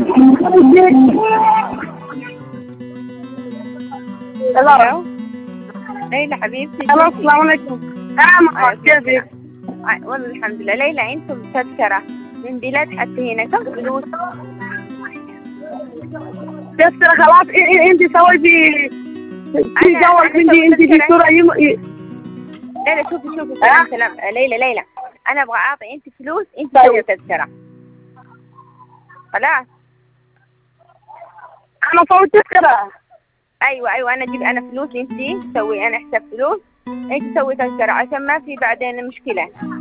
الو ليلى حبيبتي. الو السلام عليكم. كيفك؟ والله الحمد لله. ليلى انتم تذكرة من بلاد حتى هنا كم فلوس؟ تذكرة خلاص. انت سويتي في جوال انت في صورة ليلى شوفي سلام. ليلى انا ابغى اعطي انت فلوس، انت سوي تذكرة خلاص. انا سويت تذكرة. ايوه انا اجيب انا فلوس، انت سوي انا حساب فلوس، انت سوي تذكرة عشان ما في بعدين مشكلة.